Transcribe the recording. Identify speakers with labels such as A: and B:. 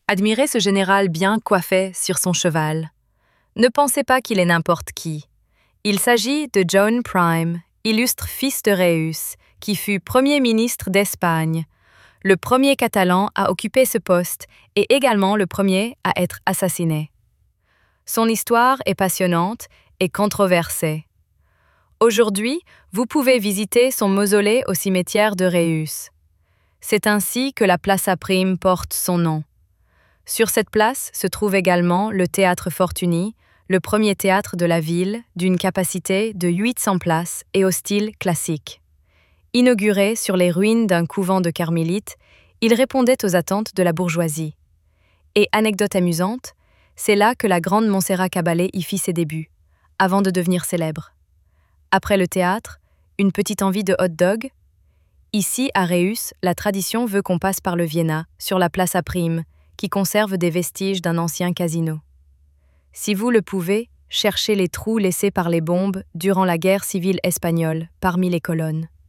A: Admirez ce général bien coiffé sur son cheval. Ne pensez pas qu'il est n'importe qui. Il s'agit de John Prime, illustre fils de Rheus, qui fut Premier ministre d'Espagne, le premier Catalan à occuper ce poste et également le premier à être assassiné. Son histoire est passionnante et controversée. Aujourd'hui, vous pouvez visiter son mausolée au cimetière de Rheus. C'est ainsi que la Plaça Prim porte son nom. Sur cette place se trouve également le Théâtre Fortuny, le premier théâtre de la ville, d'une capacité de 800 places et au style classique. Inauguré sur les ruines d'un couvent de carmélites, il répondait aux attentes de la bourgeoisie. Et anecdote amusante, c'est là que la grande Montserrat Caballé y fit ses débuts, avant de devenir célèbre. Après le théâtre, une petite envie de hot-dog? Ici, à Rheus, la tradition veut qu'on passe par le Vienna, sur la Plaça Prim, qui conserve des vestiges d'un ancien casino. Si vous le pouvez, cherchez les trous laissés par les bombes durant la guerre civile espagnole parmi les colonnes.